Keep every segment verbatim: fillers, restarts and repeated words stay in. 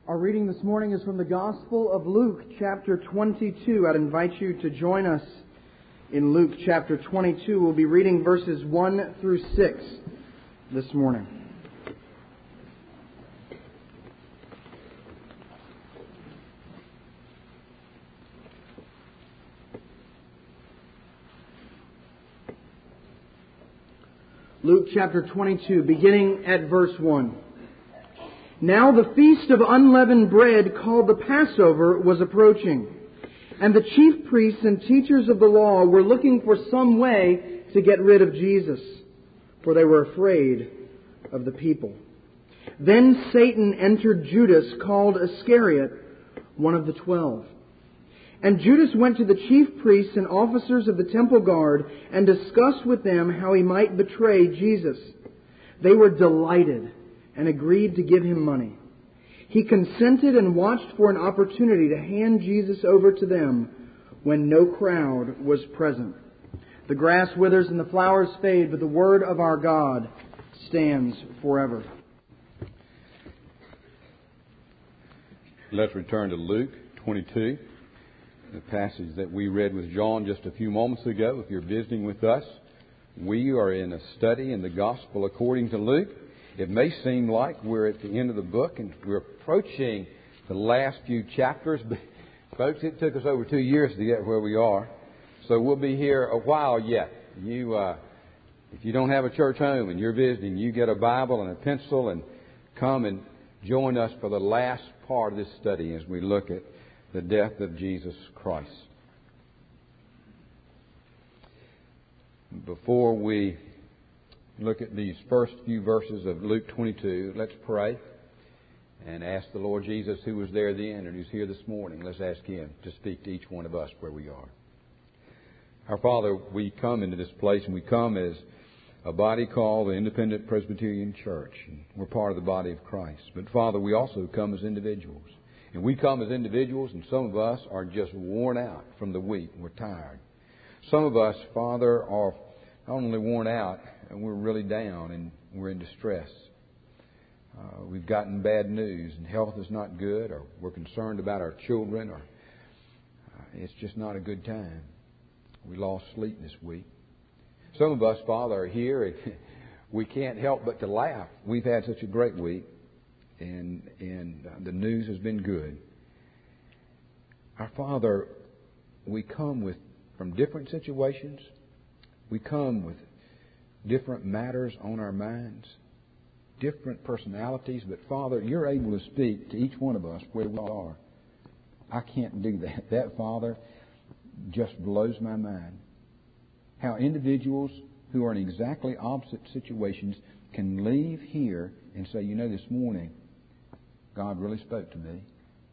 Our reading this morning is from the Gospel of Luke, chapter twenty-two. I'd invite you to join us in Luke chapter twenty-two. We'll be reading verses one through six this morning. Luke chapter twenty-two, beginning at verse one. Now the feast of unleavened bread, called the Passover, was approaching, and the chief priests and teachers of the law were looking for some way to get rid of Jesus, for they were afraid of the people. Then Satan entered Judas, called Iscariot, one of the twelve. And Judas went to the chief priests and officers of the temple guard and discussed with them how he might betray Jesus. They were delighted and agreed to give him money. He consented and watched for an opportunity to hand Jesus over to them when no crowd was present. The grass withers and the flowers fade, but the word of our God stands forever. Let's return to Luke twenty-two, the passage that we read with John just a few moments ago. If you're visiting with us, we are in a study in the Gospel according to Luke. It may seem like we're at the end of the book and we're approaching the last few chapters, but folks, it took us over two years to get where we are. So we'll be here a while yet. You, uh, if you don't have a church home and you're visiting, you get a Bible and a pencil and come and join us for the last part of this study as we look at the death of Jesus Christ. Before we look at these first few verses of Luke twenty-two, let's pray and ask the Lord Jesus, who was there then and who's here this morning. Let's ask Him to speak to each one of us where we are. Our Father, we come into this place and we come as a body called the Independent Presbyterian Church. And we're part of the body of Christ. But Father, we also come as individuals. And we come as individuals, and some of us are just worn out from the week. We're tired. Some of us, Father, are not only worn out, and we're really down and we're in distress. Uh, we've gotten bad news and health is not good, or we're concerned about our children, or uh, it's just not a good time. We lost sleep this week. Some of us, Father, are here and we can't help but to laugh. We've had such a great week and, and uh, the news has been good. Our Father, we come with from different situations. We come with different matters on our minds, different personalities, but Father, You're able to speak to each one of us where we are. I can't do that. That, Father, just blows my mind. How individuals who are in exactly opposite situations can leave here and say, you know, this morning, God really spoke to me.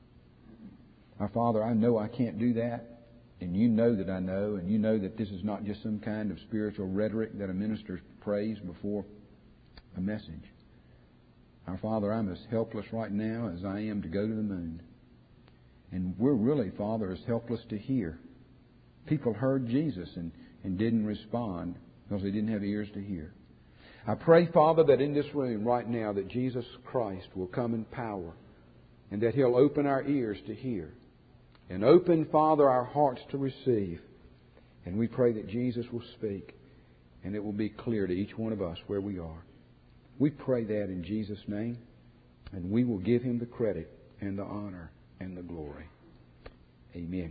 Our Father, I know I can't do that. And You know that I know, and You know that this is not just some kind of spiritual rhetoric that a minister prays before a message. Our Father, I'm as helpless right now as I am to go to the moon. And we're really, Father, as helpless to hear. People heard Jesus and, and didn't respond because they didn't have ears to hear. I pray, Father, that in this room right now that Jesus Christ will come in power and that He'll open our ears to hear. And open, Father, our hearts to receive. And we pray that Jesus will speak and it will be clear to each one of us where we are. We pray that in Jesus' name, and we will give Him the credit and the honor and the glory. Amen.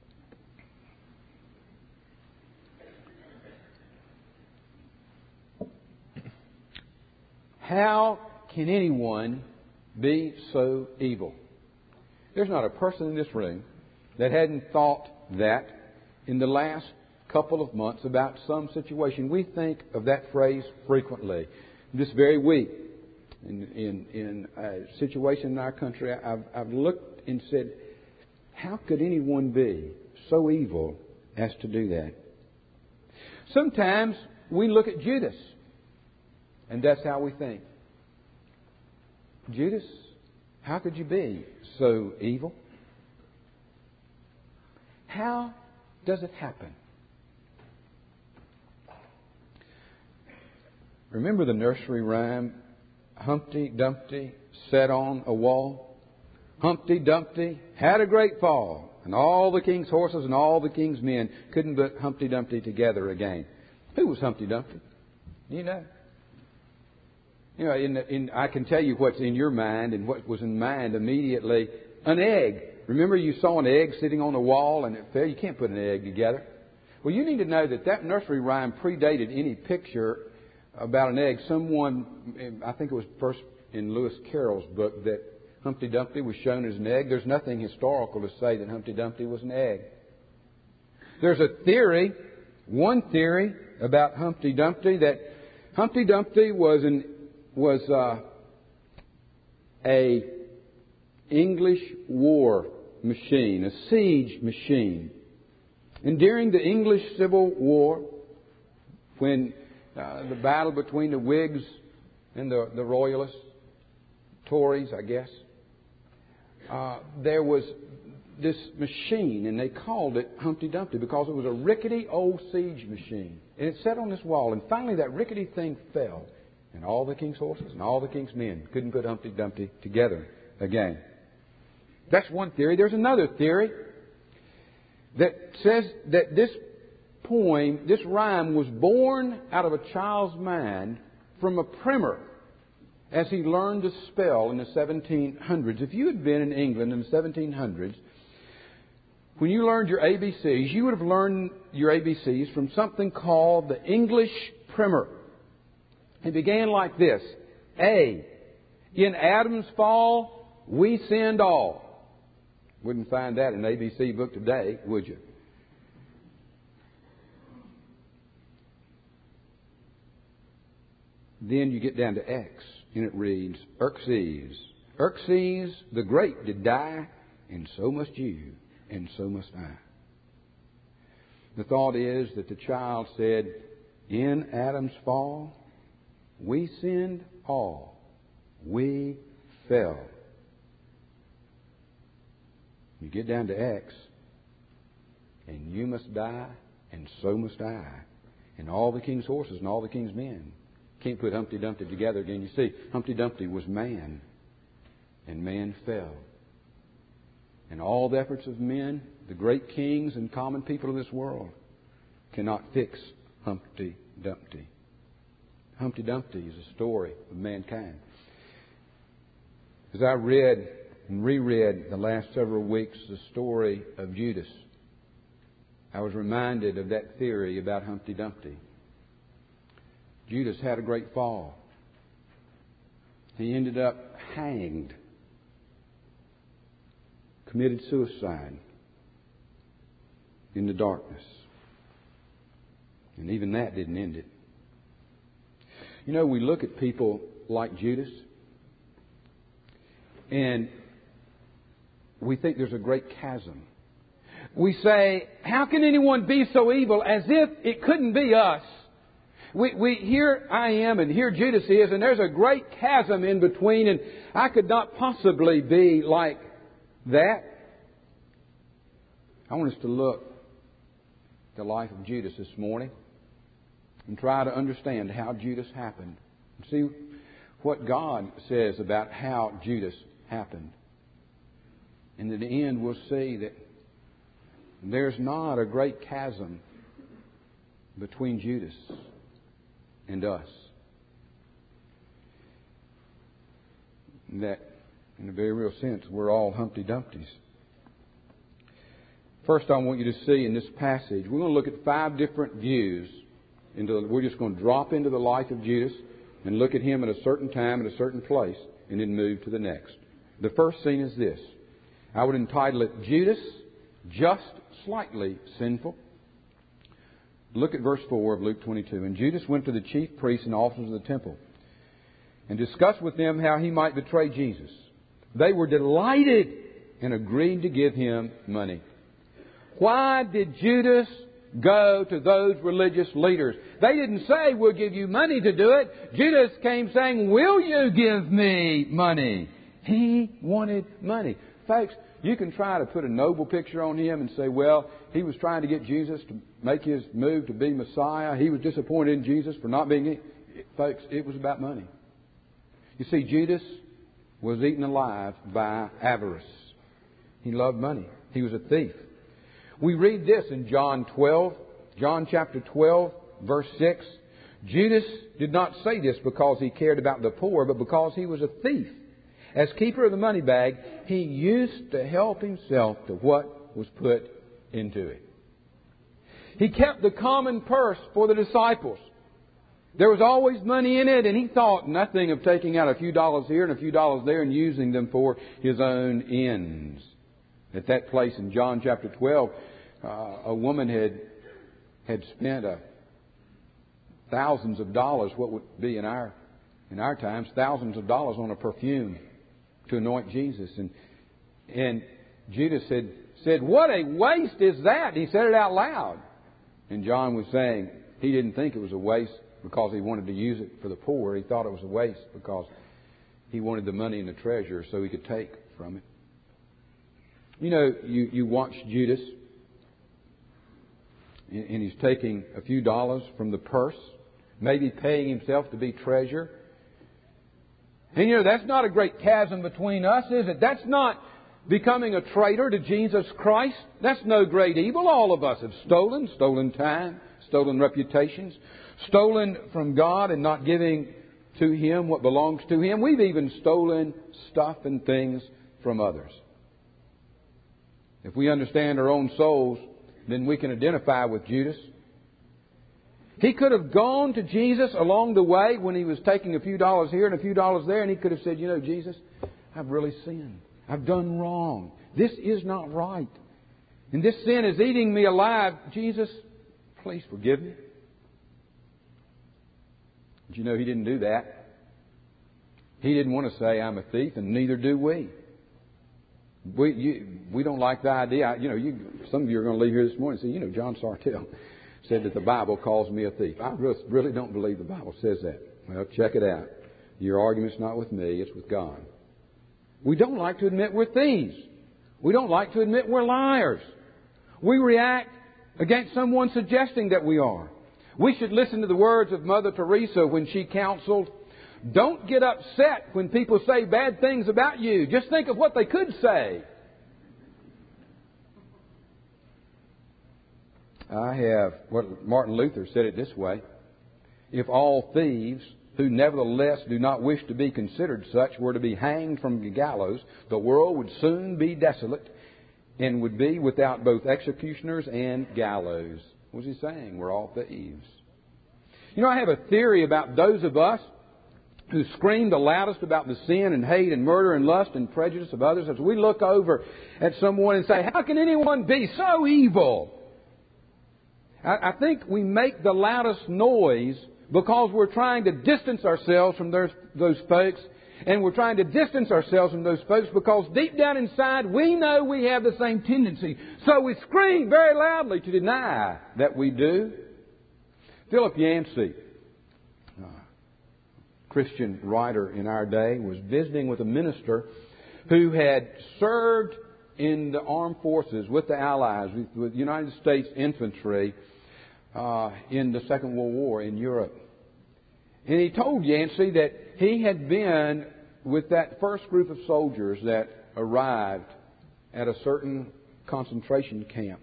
How can anyone be so evil? There's not a person in this room that hadn't thought that in the last couple of months about some situation. We think of that phrase frequently. This very week, in, in, in a situation in our country, I've, I've looked and said, how could anyone be so evil as to do that? Sometimes we look at Judas, and that's how we think. Judas, how could you be so evil? How does it happen? Remember the nursery rhyme, Humpty Dumpty sat on a wall? Humpty Dumpty had a great fall, and all the king's horses and all the king's men couldn't put Humpty Dumpty together again. Who was Humpty Dumpty? You know? You know, in, in, I can tell you what's in your mind and what was in mind immediately. An egg. Remember you saw an egg sitting on the wall and it fell? You can't put an egg together. Well, you need to know that that nursery rhyme predated any picture about an egg. Someone, I think it was first in Lewis Carroll's book, that Humpty Dumpty was shown as an egg. There's nothing historical to say that Humpty Dumpty was an egg. There's a theory, one theory about Humpty Dumpty, that Humpty Dumpty was an was uh, a English war machine, a siege machine. And during the English Civil War, when uh, the battle between the Whigs and the, the Royalists, Tories, I guess, uh, there was this machine, and they called it Humpty Dumpty because it was a rickety old siege machine. And it sat on this wall, and finally that rickety thing fell, and all the king's horses and all the king's men couldn't put Humpty Dumpty together again. That's one theory. There's another theory that says that this poem, this rhyme, was born out of a child's mind from a primer as he learned to spell in the seventeen hundreds. If you had been in England in the seventeen hundreds, when you learned your A B Cs, you would have learned your A B Cs from something called the English Primer. It began like this: A, in Adam's fall, we sinned all. Wouldn't find that in an A B C book today, would you? Then you get down to X, and it reads, Xerxes. Xerxes the Great did die, and so must you, and so must I. The thought is that the child said, in Adam's fall, we sinned all. We fell. You get down to X, and you must die, and so must I. And all the king's horses and all the king's men. Can't put Humpty Dumpty together again. You see, Humpty Dumpty was man, and man fell. And all the efforts of men, the great kings and common people of this world, cannot fix Humpty Dumpty. Humpty Dumpty is a story of mankind. As I read and reread the last several weeks the story of Judas, I was reminded of that theory about Humpty Dumpty. Judas had a great fall. He ended up hanged, committed suicide in the darkness. And even that didn't end it. You know, we look at people like Judas, and we think there's a great chasm. We say, how can anyone be so evil, as if it couldn't be us? We, we, here I am and here Judas is, and there's a great chasm in between, and I could not possibly be like that. I want us to look at the life of Judas this morning and try to understand how Judas happened. And see what God says about how Judas happened. And in the end, we'll see that there's not a great chasm between Judas and us. And that, in a very real sense, we're all Humpty Dumptys. First, I want you to see in this passage, we're going to look at five different views. Into, we're just going to drop into the life of Judas and look at him at a certain time, at a certain place, and then move to the next. The first scene is this. I would entitle it, Judas, Just Slightly Sinful. Look at verse four of Luke twenty-two. And Judas went to the chief priests and officers of the temple and discussed with them how he might betray Jesus. They were delighted and agreed to give him money. Why did Judas go to those religious leaders? They didn't say, we'll give you money to do it. Judas came saying, will you give me money? He wanted money. Folks, you can try to put a noble picture on him and say, well, he was trying to get Jesus to make his move to be Messiah. He was disappointed in Jesus for not being... Folks, it was about money. You see, Judas was eaten alive by avarice. He loved money. He was a thief. We read this in John twelve, John chapter twelve, verse six. Judas did not say this because he cared about the poor, but because he was a thief. As keeper of the money bag, he used to help himself to what was put into it. He kept the common purse for the disciples. There was always money in it, and he thought nothing of taking out a few dollars here and a few dollars there and using them for his own ends. At that place in John chapter twelve, uh, a woman had had spent a, thousands of dollars, what would be in our in our times, thousands of dollars on a perfume to anoint Jesus. And and Judas said, said, "What a waste is that?" He said it out loud. And John was saying he didn't think it was a waste because he wanted to use it for the poor. He thought it was a waste because he wanted the money and the treasure so he could take from it. You know, you, you watch Judas, and he's taking a few dollars from the purse, maybe paying himself to be treasure. And you know, that's not a great chasm between us, is it? That's not becoming a traitor to Jesus Christ. That's no great evil. All of us have stolen, stolen time, stolen reputations, stolen from God and not giving to Him what belongs to Him. We've even stolen stuff and things from others. If we understand our own souls, then we can identify with Judas. He could have gone to Jesus along the way when he was taking a few dollars here and a few dollars there, and he could have said, "You know, Jesus, I've really sinned. I've done wrong. This is not right. And this sin is eating me alive. Jesus, please forgive me." But you know, he didn't do that. He didn't want to say, "I'm a thief," and neither do we. We you, we don't like the idea. You know, you, some of you are going to leave here this morning and say, "You know, John Sartell said that the Bible calls me a thief." I really, really don't believe the Bible says that. Well, check it out. Your argument's not with me, it's with God. We don't like to admit we're thieves. We don't like to admit we're liars. We react against someone suggesting that we are. We should listen to the words of Mother Teresa when she counseled, "Don't get upset when people say bad things about you. Just think of what they could say." I have, well, Martin Luther said it this way: "If all thieves, who nevertheless do not wish to be considered such, were to be hanged from the gallows, the world would soon be desolate and would be without both executioners and gallows." What was he saying? We're all thieves. You know, I have a theory about those of us who scream the loudest about the sin and hate and murder and lust and prejudice of others. As we look over at someone and say, "How can anyone be so evil?" I, I think we make the loudest noise because we're trying to distance ourselves from those, those folks. And we're trying to distance ourselves from those folks because deep down inside we know we have the same tendency. So we scream very loudly to deny that we do. Philip Yancey, a Christian writer in our day, was visiting with a minister who had served in the armed forces with the Allies, with, with United States infantry uh, in the Second World War in Europe. And he told Yancey that he had been with that first group of soldiers that arrived at a certain concentration camp.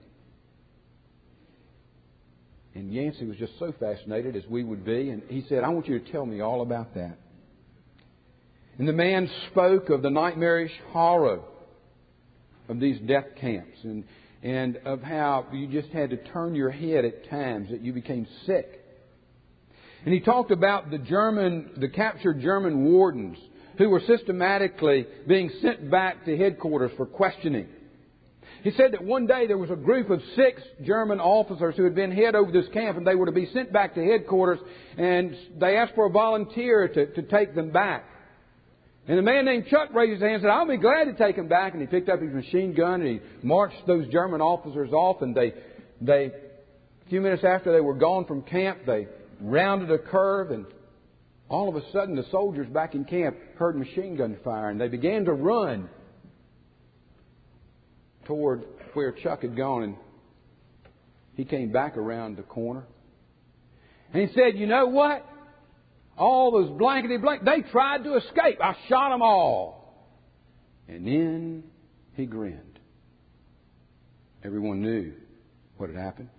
And Yancey was just so fascinated, as we would be, and he said, "I want you to tell me all about that." And the man spoke of the nightmarish horror of these death camps and, and of how you just had to turn your head at times, that you became sick. And he talked about the German, the captured German wardens who were systematically being sent back to headquarters for questioning. He said that one day there was a group of six German officers who had been head over this camp, and they were to be sent back to headquarters, and they asked for a volunteer to, to take them back. And a man named Chuck raised his hand and said, "I'll be glad to take them back." And he picked up his machine gun and he marched those German officers off, and they, they, a few minutes after they were gone from camp, they rounded a curve, and all of a sudden the soldiers back in camp heard machine gun fire, and they began to run toward where Chuck had gone. And he came back around the corner and he said, "You know what? All those blankety blank, they tried to escape. I shot them all." And then he grinned. Everyone knew what had happened.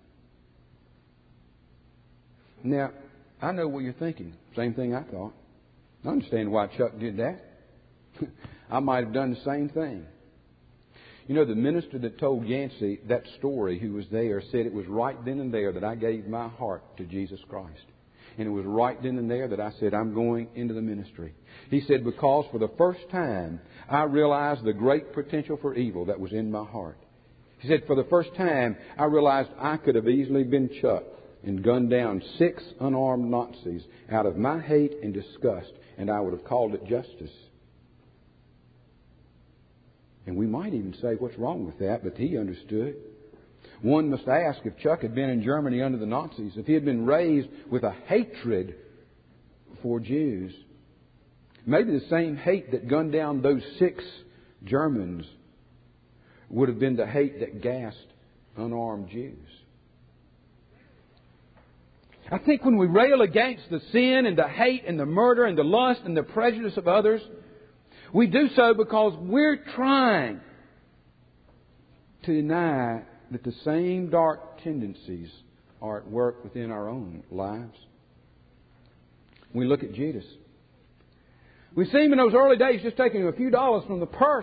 Now, I know what you're thinking. Same thing I thought. I understand why Chuck did that. I might have done the same thing. You know, the minister that told Yancey that story, who was there, said it was right then and there that I gave my heart to Jesus Christ. And it was right then and there that I said, I'm going into the ministry. He said, because for the first time, I realized the great potential for evil that was in my heart. He said, for the first time, I realized I could have easily been Chuck and gunned down six unarmed Nazis out of my hate and disgust, and I would have called it justice. And we might even say, what's wrong with that? But he understood. One must ask if Chuck had been in Germany under the Nazis, if he had been raised with a hatred for Jews, maybe the same hate that gunned down those six Germans would have been the hate that gassed unarmed Jews. I think when we rail against the sin and the hate and the murder and the lust and the prejudice of others, we do so because we're trying to deny that the same dark tendencies are at work within our own lives. We look at Judas. We see him in those early days just taking a few dollars from the purse.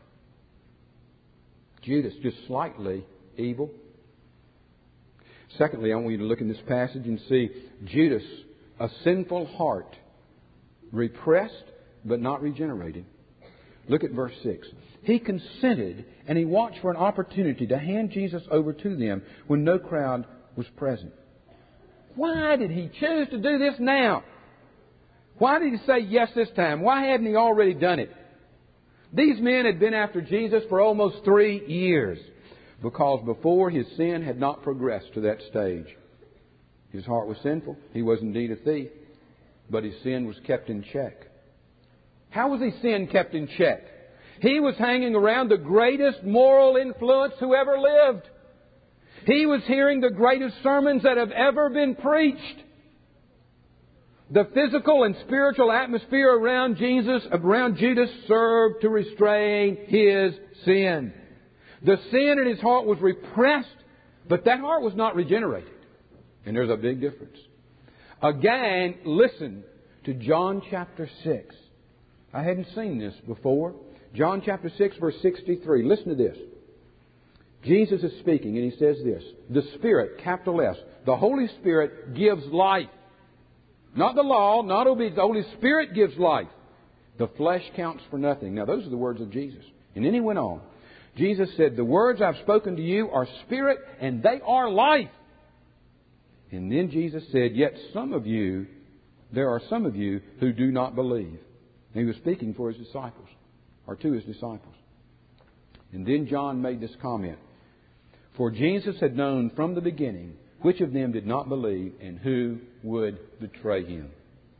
Judas, just slightly evil. Secondly, I want you to look in this passage and see Judas, a sinful heart, repressed but not regenerated. Look at verse six. He consented and he watched for an opportunity to hand Jesus over to them when no crowd was present. Why did he choose to do this now? Why did he say yes this time? Why hadn't he already done it? These men had been after Jesus for almost three years because before his sin had not progressed to that stage. His heart was sinful. He was indeed a thief, but his sin was kept in check. How was his sin kept in check? He was hanging around the greatest moral influence who ever lived. He was hearing the greatest sermons that have ever been preached. The physical and spiritual atmosphere around Jesus, around Judas, served to restrain his sin. The sin in his heart was repressed, but that heart was not regenerated. And there's a big difference. Again, listen to John chapter six. I hadn't seen this before. John chapter six, verse sixty-three. Listen to this. Jesus is speaking and he says this. The Spirit, capital S, the Holy Spirit gives life. Not the law, not obedience. The Holy Spirit gives life. The flesh counts for nothing. Now, those are the words of Jesus. And then he went on. Jesus said, the words I've spoken to you are spirit and they are life. And then Jesus said, yet some of you, there are some of you who do not believe. And he was speaking for his disciples, or to his disciples. And then John made this comment. For Jesus had known from the beginning which of them did not believe and who would betray him.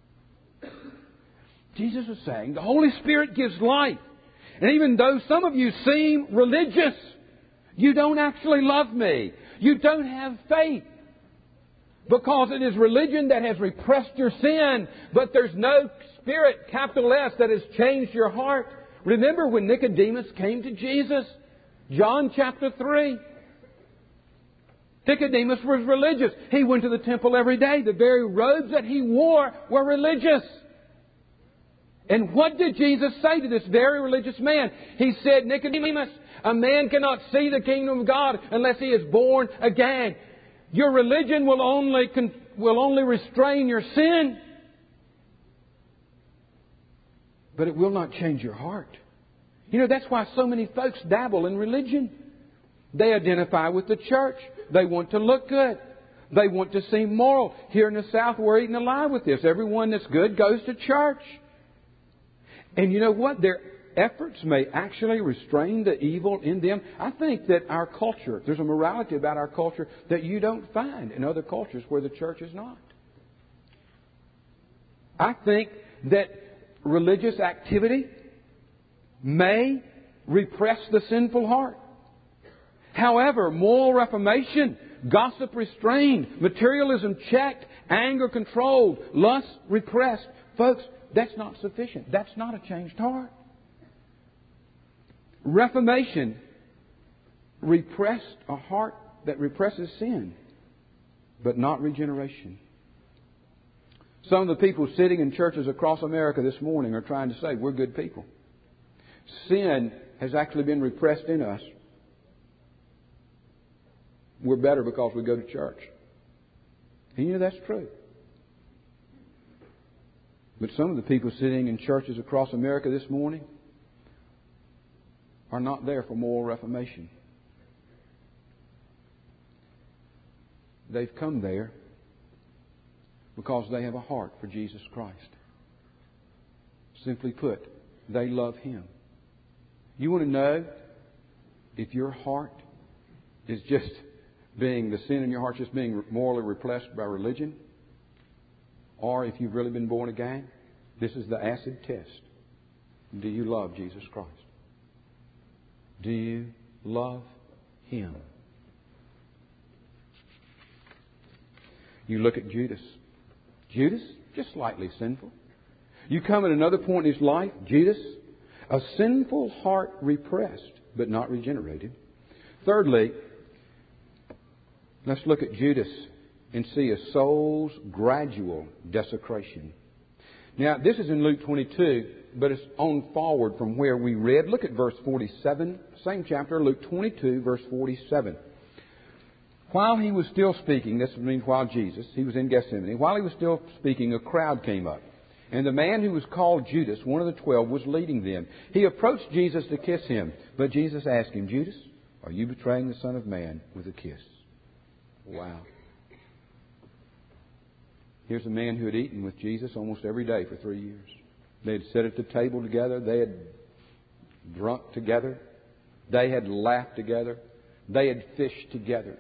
Jesus was saying, the Holy Spirit gives life. And even though some of you seem religious, you don't actually love me. You don't have faith. Because it is religion that has repressed your sin, but there's no Spirit, capital S, that has changed your heart. Remember when Nicodemus came to Jesus? John chapter three. Nicodemus was religious. He went to the temple every day. The very robes that he wore were religious. And what did Jesus say to this very religious man? He said, Nicodemus, a man cannot see the kingdom of God unless he is born again. Your religion will only, will only restrain your sin, but it will not change your heart. You know, that's why so many folks dabble in religion. They identify with the church. They want to look good. They want to seem moral. Here in the South, we're eating alive with this. Everyone that's good goes to church. And you know what? Their efforts may actually restrain the evil in them. I think that our culture, there's a morality about our culture that you don't find in other cultures where the church is not. I think that religious activity may repress the sinful heart. However, moral reformation, gossip restrained, materialism checked, anger controlled, lust repressed. Folks, that's not sufficient. That's not a changed heart. Reformation repressed a heart that represses sin, but not regeneration. Some of the people sitting in churches across America this morning are trying to say we're good people. Sin has actually been repressed in us. We're better because we go to church. And you know that's true. But some of the people sitting in churches across America this morning are not there for moral reformation. They've come there because they have a heart for Jesus Christ. Simply put, they love Him. You want to know if your heart is just being, the sin in your heart just being morally repressed by religion, or if you've really been born again? This is the acid test. Do you love Jesus Christ? Do you love Him? You look at Judas. Judas, just slightly sinful. You come at another point in his life, Judas, a sinful heart repressed, but not regenerated. Thirdly, let's look at Judas and see a soul's gradual desecration. Now, this is in Luke twenty-two, but it's on forward from where we read. Look at verse forty-seven, same chapter, Luke twenty-two, verse forty-seven. While he was still speaking, this means while Jesus, he was in Gethsemane, while he was still speaking, a crowd came up. And the man who was called Judas, one of the twelve, was leading them. He approached Jesus to kiss him, but Jesus asked him, Judas, are you betraying the Son of Man with a kiss? Wow. Here's a man who had eaten with Jesus almost every day for three years. They had sat at the table together. They had drunk together. They had laughed together. They had fished together.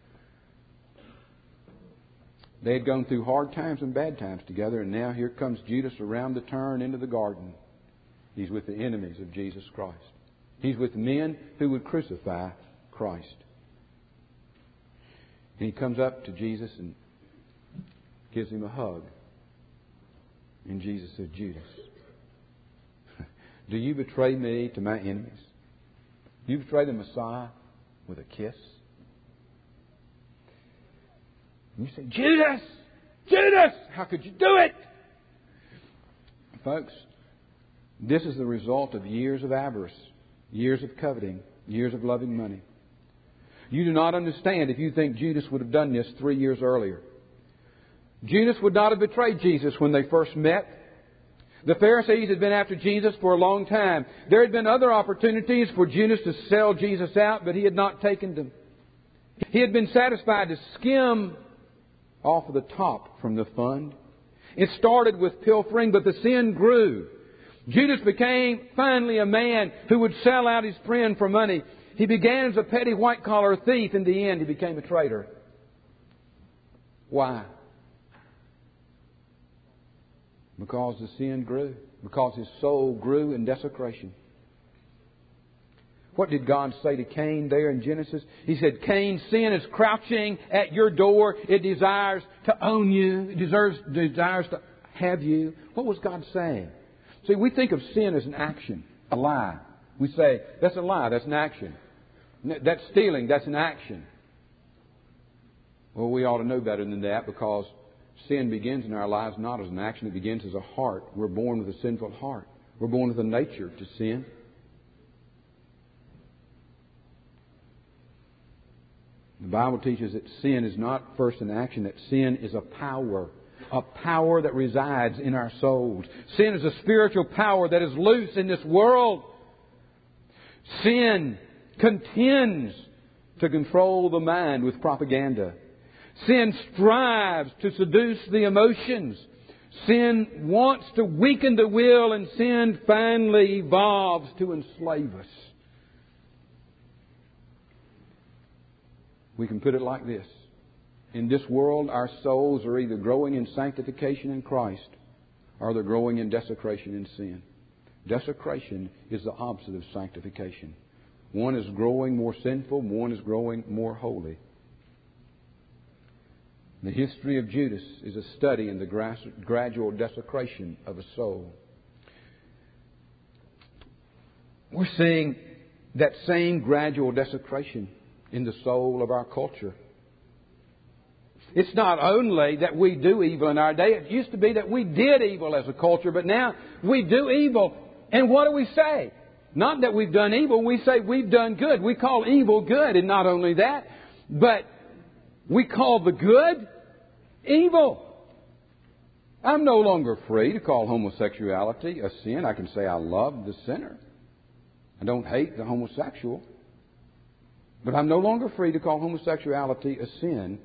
They had gone through hard times and bad times together, and now here comes Judas around the turn into the garden. He's with the enemies of Jesus Christ. He's with men who would crucify Christ. And he comes up to Jesus and gives him a hug. And Jesus said, Judas, do you betray me to my enemies? Do you betray the Messiah with a kiss? And you say, Judas! Judas! How could you do it? Folks, this is the result of years of avarice, years of coveting, years of loving money. You do not understand if you think Judas would have done this three years earlier. Judas would not have betrayed Jesus when they first met. The Pharisees had been after Jesus for a long time. There had been other opportunities for Judas to sell Jesus out, but he had not taken them. He had been satisfied to skim off of the top from the fund. It started with pilfering, but the sin grew. Judas became finally a man who would sell out his friend for money. He began as a petty white-collar thief. In the end, he became a traitor. Why? Because the sin grew. Because his soul grew in desecration. What did God say to Cain there in Genesis? He said, Cain, sin is crouching at your door. It desires to own you. It deserves, desires to have you. What was God saying? See, we think of sin as an action, a lie. We say, that's a lie, that's an action. That's stealing, that's an action. Well, we ought to know better than that, because sin begins in our lives not as an action. It begins as a heart. We're born with a sinful heart. We're born with a nature to sin. The Bible teaches that sin is not first an action, that sin is a power. A power that resides in our souls. Sin is a spiritual power that is loose in this world. Sin contends to control the mind with propaganda. Sin strives to seduce the emotions. Sin wants to weaken the will, and sin finally evolves to enslave us. We can put it like this. In this world, our souls are either growing in sanctification in Christ, or they're growing in desecration in sin. Desecration is the opposite of sanctification. One is growing more sinful, one is growing more holy. The history of Judas is a study in the gradual desecration of a soul. We're seeing that same gradual desecration in the soul of our culture. It's not only that we do evil in our day. It used to be that we did evil as a culture, but now we do evil. And what do we say? Not that we've done evil, we say we've done good. We call evil good, and not only that, but we call the good evil. I'm no longer free to call homosexuality a sin. I can say I love the sinner. I don't hate the homosexual. But I'm no longer free to call homosexuality a sin,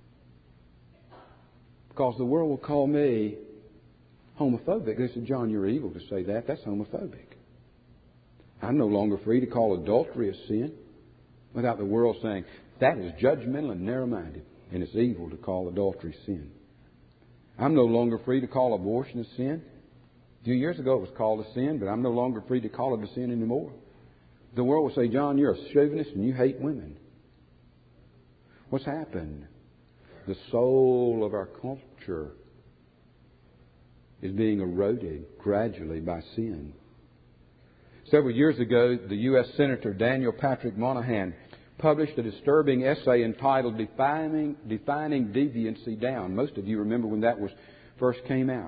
because the world will call me homophobic. They said, John, you're evil to say that. That's homophobic. I'm no longer free to call adultery a sin without the world saying, that is judgmental and narrow-minded, and it's evil to call adultery sin. I'm no longer free to call abortion a sin. A few years ago it was called a sin, but I'm no longer free to call it a sin anymore. The world will say, John, you're a chauvinist and you hate women. What's happened? The soul of our culture is being eroded gradually by sin. Several years ago, the U S Senator Daniel Patrick Moynihan published a disturbing essay entitled Defining, Defining Deviancy Down. Most of you remember when that was first came out.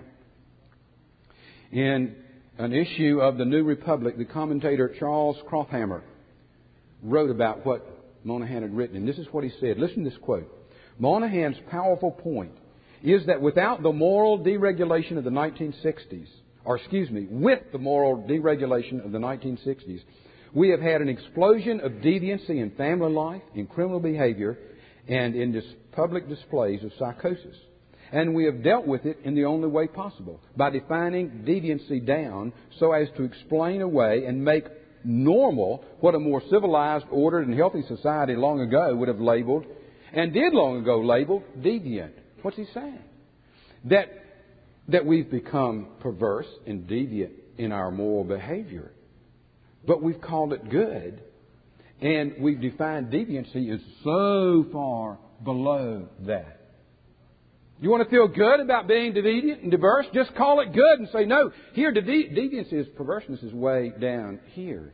In an issue of the New Republic, the commentator Charles Krauthammer wrote about what Moynihan had written. And this is what he said. Listen to this quote. Moynihan's powerful point is that without the moral deregulation of the nineteen sixties, or excuse me, with the moral deregulation of the nineteen sixties, we have had an explosion of deviancy in family life, in criminal behavior, and in dis- public displays of psychosis. And we have dealt with it in the only way possible, by defining deviancy down so as to explain away and make normal what a more civilized, ordered, and healthy society long ago would have labeled, and did long ago label, deviant. What's he saying? That, that we've become perverse and deviant in our moral behavior. But we've called it good. And we've defined deviancy as so far below that. You want to feel good about being deviant and diverse? Just call it good and say, no, here, devi- deviancy is, perverseness is way down here.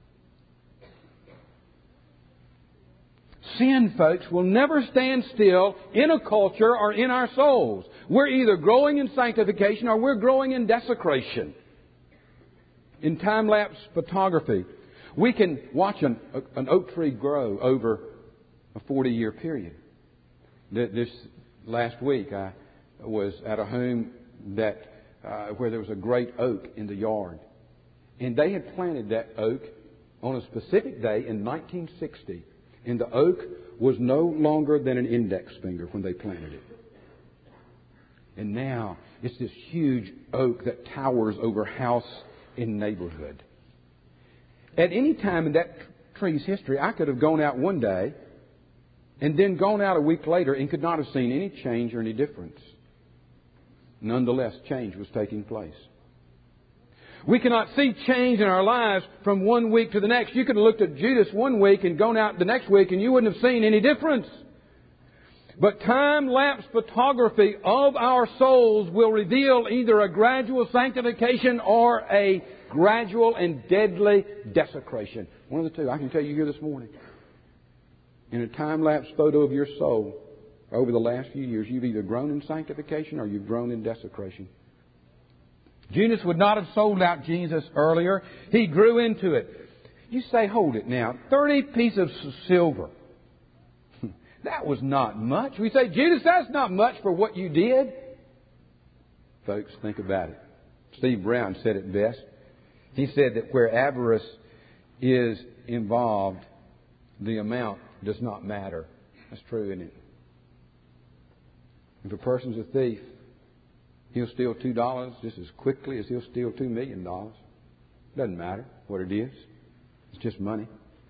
Sin, folks, will never stand still in a culture or in our souls. We're either growing in sanctification or we're growing in desecration. In time-lapse photography, we can watch an, an oak tree grow over a forty-year period. This last week, I was at a home that uh, where there was a great oak in the yard. And they had planted that oak on a specific day in nineteen sixty. And the oak was no longer than an index finger when they planted it. And now it's this huge oak that towers over house and neighborhood. At any time in that tree's history, I could have gone out one day and then gone out a week later and could not have seen any change or any difference. Nonetheless, change was taking place. We cannot see change in our lives from one week to the next. You could have looked at Judas one week and gone out the next week and you wouldn't have seen any difference. But time-lapse photography of our souls will reveal either a gradual sanctification or a gradual and deadly desecration. One of the two. I can tell you here this morning. In a time-lapse photo of your soul, over the last few years, you've either grown in sanctification or you've grown in desecration. Judas would not have sold out Jesus earlier. He grew into it. You say, hold it now. thirty pieces of silver. That was not much. We say, Judas, that's not much for what you did. Folks, think about it. Steve Brown said it best. He said that where avarice is involved, the amount does not matter. That's true, isn't it? If a person's a thief, he'll steal two dollars just as quickly as he'll steal two million dollars. Doesn't matter what it is. It's just money.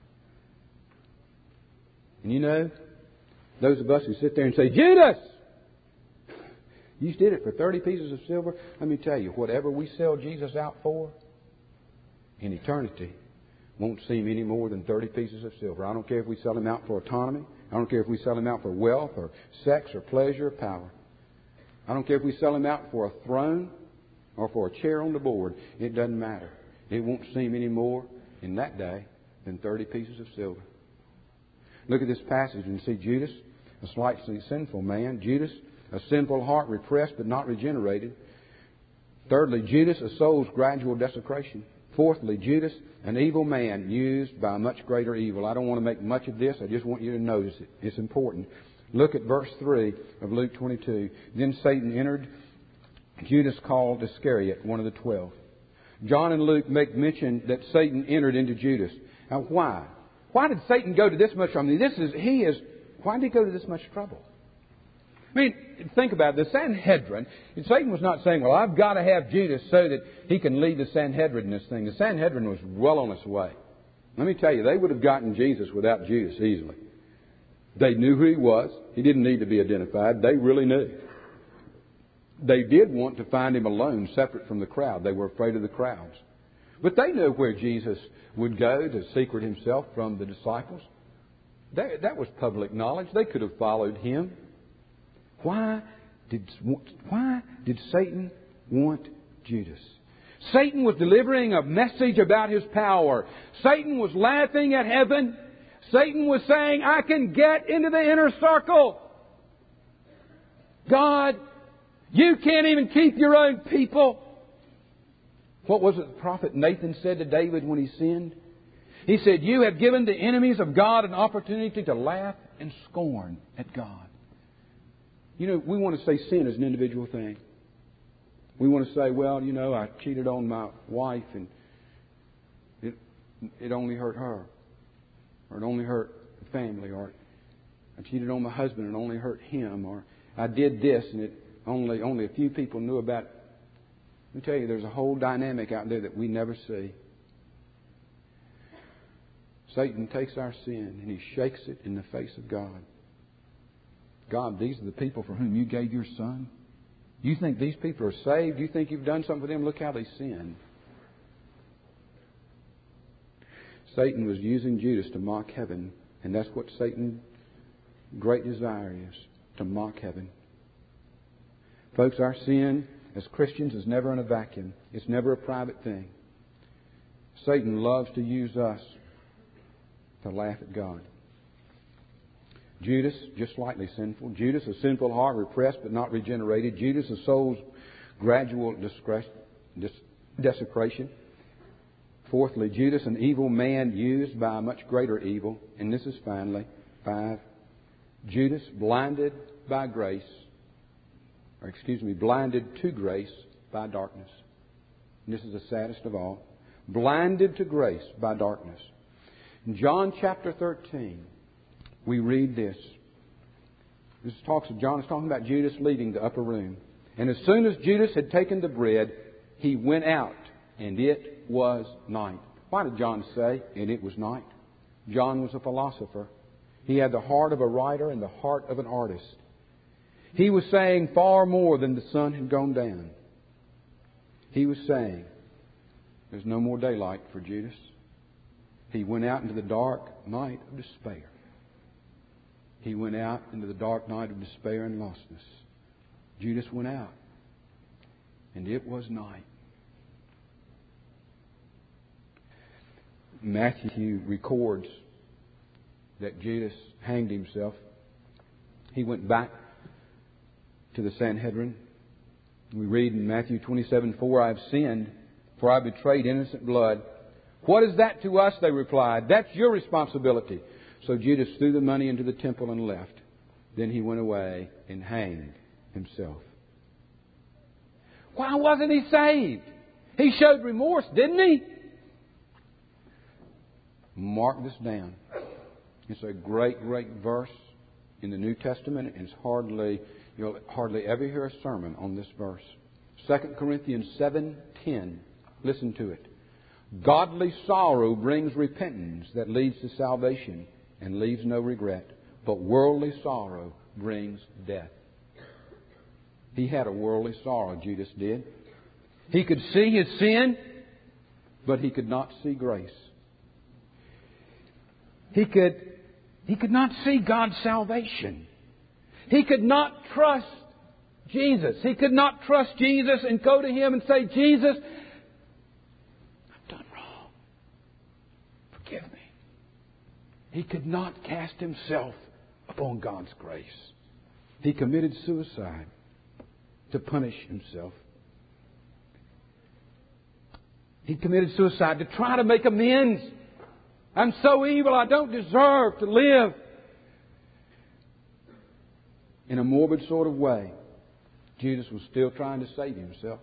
And you know, those of us who sit there and say, Judas, you did it for thirty pieces of silver. Let me tell you, whatever we sell Jesus out for in eternity won't seem any more than thirty pieces of silver. I don't care if we sell him out for autonomy. I don't care if we sell him out for wealth or sex or pleasure or power. I don't care if we sell him out for a throne or for a chair on the board. It doesn't matter. It won't seem any more in that day than thirty pieces of silver. Look at this passage and see Judas, a slightly sinful man. Judas, a sinful heart repressed but not regenerated. Thirdly, Judas, a soul's gradual desecration. Fourthly, Judas, an evil man used by a much greater evil. I don't want to make much of this. I just want you to notice it. It's important. Look at verse three of Luke twenty-two. Then Satan entered Judas called Iscariot, one of the twelve. John and Luke make mention that Satan entered into Judas. Now why? Why did Satan go to this much trouble? I mean, this is, he is, why did he go to this much trouble? I mean, think about it. The Sanhedrin, Satan was not saying, well, I've got to have Judas so that he can lead the Sanhedrin in this thing. The Sanhedrin was well on its way. Let me tell you, they would have gotten Jesus without Judas easily. They knew who he was. He didn't need to be identified. They really knew. They did want to find him alone, separate from the crowd. They were afraid of the crowds. But they knew where Jesus would go to secret himself from the disciples. That, that was public knowledge. They could have followed him. Why did, why did Satan want Judas? Satan was delivering a message about his power. Satan was laughing at heaven. Satan was saying, I can get into the inner circle. God, you can't even keep your own people. What was it the prophet Nathan said to David when he sinned? He said, you have given the enemies of God an opportunity to laugh and scorn at God. You know, we want to say sin is an individual thing. We want to say, well, you know, I cheated on my wife and it, it only hurt her. Or it only hurt the family. Or I cheated on my husband and it only hurt him. Or I did this and it only, only a few people knew about it. Let me tell you, there's a whole dynamic out there that we never see. Satan takes our sin and he shakes it in the face of God. God, these are the people for whom you gave your Son. You think these people are saved? You think you've done something for them? Look how they sin. Satan was using Judas to mock heaven. And that's what Satan's great desire is, to mock heaven. Folks, our sin as Christians is never in a vacuum. It's never a private thing. Satan loves to use us to laugh at God. Judas, just slightly sinful. Judas, a sinful heart, repressed but not regenerated. Judas, a soul's gradual desecration. Fourthly, Judas, an evil man used by a much greater evil. And this is finally, five, Judas, blinded by grace, or excuse me, blinded to grace by darkness. And this is the saddest of all. Blinded to grace by darkness. In John chapter thirteen, we read this. This talks of John is talking about Judas leaving the upper room. And as soon as Judas had taken the bread, he went out, and it was night. Why did John say, and it was night? John was a philosopher. He had the heart of a writer and the heart of an artist. He was saying far more than the sun had gone down. He was saying, there's no more daylight for Judas. He went out into the dark night of despair. He went out into the dark night of despair and lostness. Judas went out, and it was night. Matthew records that Judas hanged himself. He went back to the Sanhedrin. We read in Matthew twenty-seven four, I have sinned, for I betrayed innocent blood. What is that to us? They replied. That's your responsibility. So Judas threw the money into the temple and left. Then he went away and hanged himself. Why wasn't he saved? He showed remorse, didn't he? Mark this down. It's a great, great verse in the New Testament. And it's hardly, you'll hardly ever hear a sermon on this verse. Second Corinthians seven ten. Listen to it. Godly sorrow brings repentance that leads to salvation and leaves no regret. But worldly sorrow brings death. He had a worldly sorrow, Judas did. He could see his sin, but he could not see grace. He could, he could not see God's salvation. He could not trust Jesus. He could not trust Jesus and go to Him and say, Jesus, I've done wrong. Forgive me. He could not cast himself upon God's grace. He committed suicide to punish himself. He committed suicide to try to make amends. I'm so evil, I don't deserve to live. In a morbid sort of way, Judas was still trying to save himself.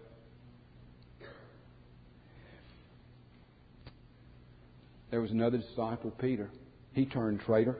There was another disciple, Peter. He turned traitor.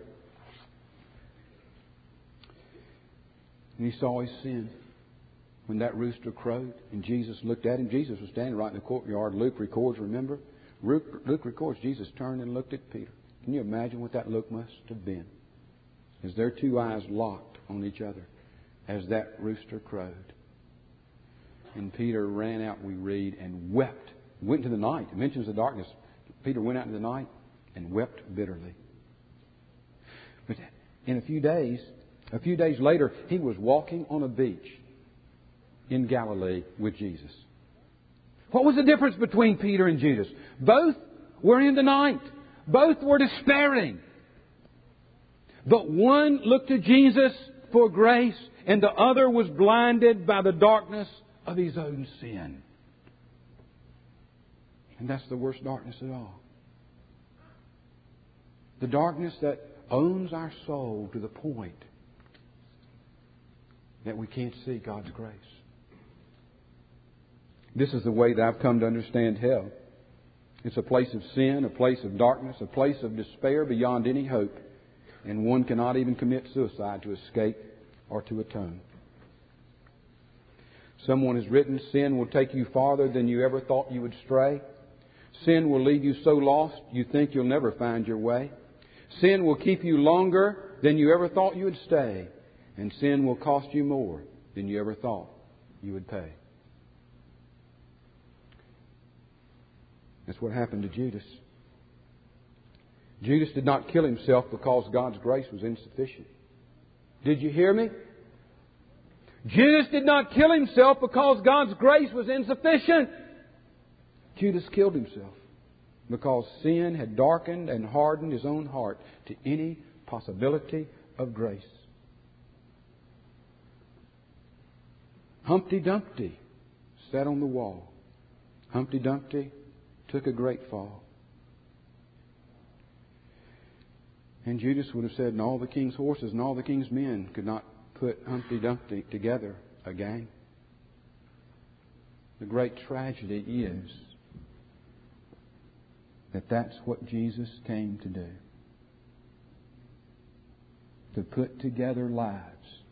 And he saw his sin when that rooster crowed and Jesus looked at him. Jesus was standing right in the courtyard. Luke records, remember? Luke, Luke records Jesus turned and looked at Peter. Can you imagine what that look must have been? As their two eyes locked on each other as that rooster crowed. And Peter ran out, we read, and wept. Went into the night. It mentions the darkness. Peter went out into the night and wept bitterly. But in a few days, a few days later, he was walking on a beach in Galilee with Jesus. What was the difference between Peter and Judas? Both were in the night. Both were despairing. But one looked to Jesus for grace, and the other was blinded by the darkness of his own sin. And that's the worst darkness of all. The darkness that owns our soul to the point that we can't see God's grace. This is the way that I've come to understand hell. It's a place of sin, a place of darkness, a place of despair beyond any hope. And one cannot even commit suicide to escape or to atone. Someone has written, sin will take you farther than you ever thought you would stray. Sin will leave you so lost you think you'll never find your way. Sin will keep you longer than you ever thought you would stay. And sin will cost you more than you ever thought you would pay. That's what happened to Judas. Judas did not kill himself because God's grace was insufficient. Did you hear me? Judas did not kill himself because God's grace was insufficient. Judas killed himself because sin had darkened and hardened his own heart to any possibility of grace. Humpty Dumpty sat on the wall. Humpty Dumpty took a great fall. And Judas would have said, and all the king's horses and all the king's men could not put Humpty Dumpty together again. The great tragedy is that that's what Jesus came to do. To put together lives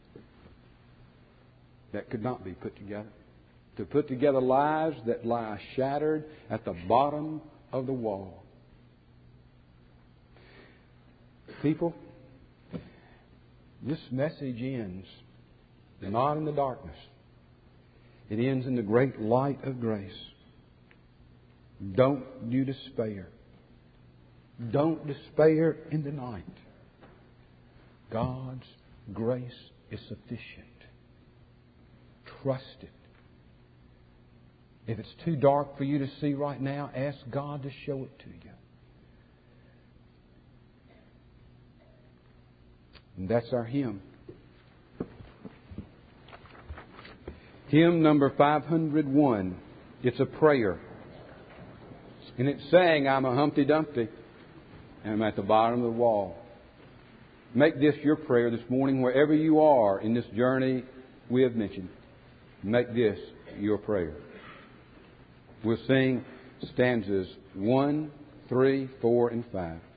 that could not be put together. To put together lives that lie shattered at the bottom of the wall. People, this message ends not in the darkness. It ends in the great light of grace. Don't you despair. Don't despair in the night. God's grace is sufficient. Trust it. If it's too dark for you to see right now, ask God to show it to you. And that's our hymn. Hymn number five hundred one. It's a prayer. And it's saying, I'm a Humpty Dumpty, and I'm at the bottom of the wall. Make this your prayer this morning, wherever you are in this journey we have mentioned. Make this your prayer. We'll sing stanzas one, three, four, and five.